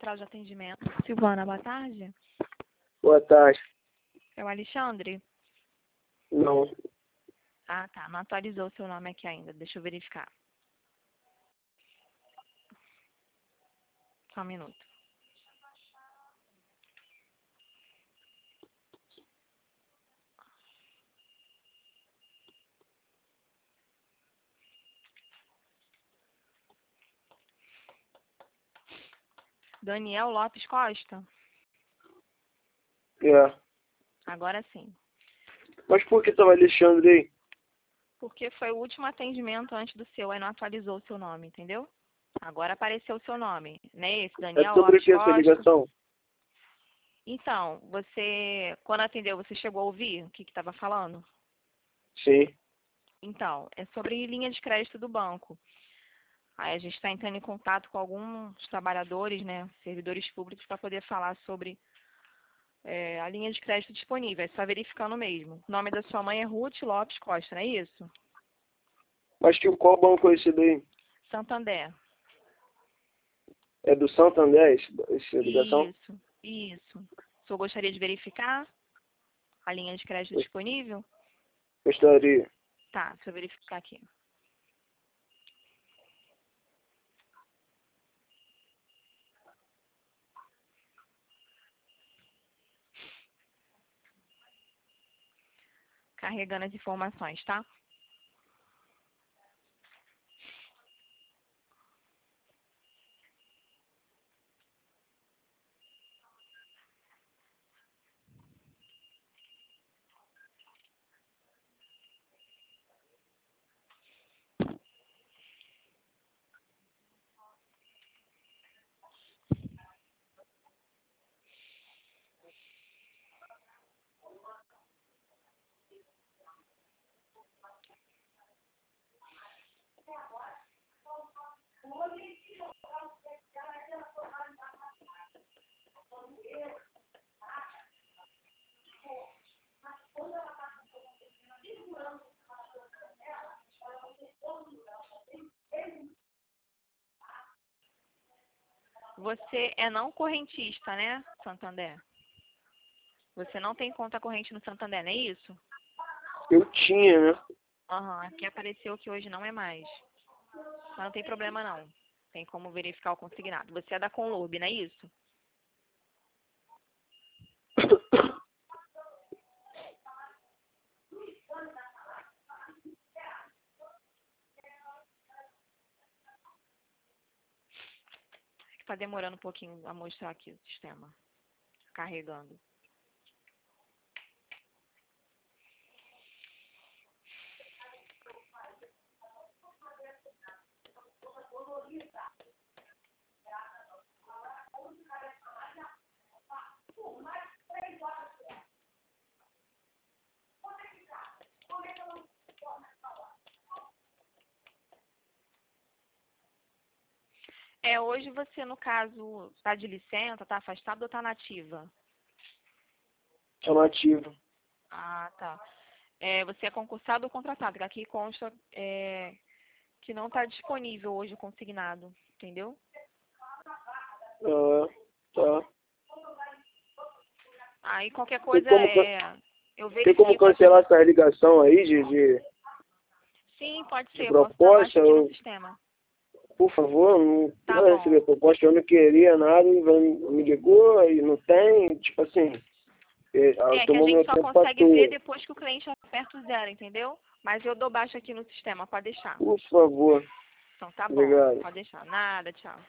central de atendimento. Silvana, boa tarde. Boa tarde. É o Alexandre? Não. Ah, tá. Não atualizou o seu nome aqui ainda. Deixa eu verificar. Só um minuto. Daniel Lopes Costa? É. Agora sim. Mas por que tava Alexandre aí? Porque foi o último atendimento antes do seu, aí não atualizou o seu nome, entendeu? Agora apareceu o seu nome, né? Esse É Daniel sobre o Lopes que essa Costa. ligação? Então, você, quando atendeu, você chegou a ouvir o que estava falando? Sim. Então, é sobre linha de crédito do banco. Aí a gente está entrando em contato com alguns trabalhadores, né, servidores públicos, para poder falar sobre a linha de crédito disponível. É só verificando mesmo. O nome da sua mãe é Ruth Lopes Costa, não é isso? Mas qual banco é esse daí? Santander. É do Santander essa ligação? Isso. O senhor gostaria de verificar a linha de crédito disponível? Gostaria. Tá, deixa eu verificar aqui. Carregando as informações, tá? Você é não correntista, né, Santander? Você não tem conta corrente no Santander, não é isso? Eu tinha, né? Aham, aqui apareceu que hoje não é mais. Mas não tem problema não. Tem como verificar o consignado. Você é da Conlurb, não é isso? Está demorando um pouquinho a mostrar aqui o sistema. Carregando. Hoje você, no caso, está de licença, está afastado ou está nativa? É nativa. Ah, tá. Você é concursado ou contratado? Aqui consta que não está disponível hoje o consignado, entendeu? Ah, tá. Aí qualquer Tem coisa como, eu tem como verifico cancelar aqui. essa ligação aí Sim, pode de ser. Eu posso dar baixa proposta? aqui no sistema. Por favor, Tá não recebi bom. a proposta, eu não queria nada, e me ligou e não tem, tipo assim, É que a tomou gente meu só tempo à consegue ver toa. depois que o cliente aperta o zero, entendeu? Mas eu dou baixa aqui no sistema, pode deixar. Por favor, Então tá bom, obrigado. pode deixar. Nada, tchau.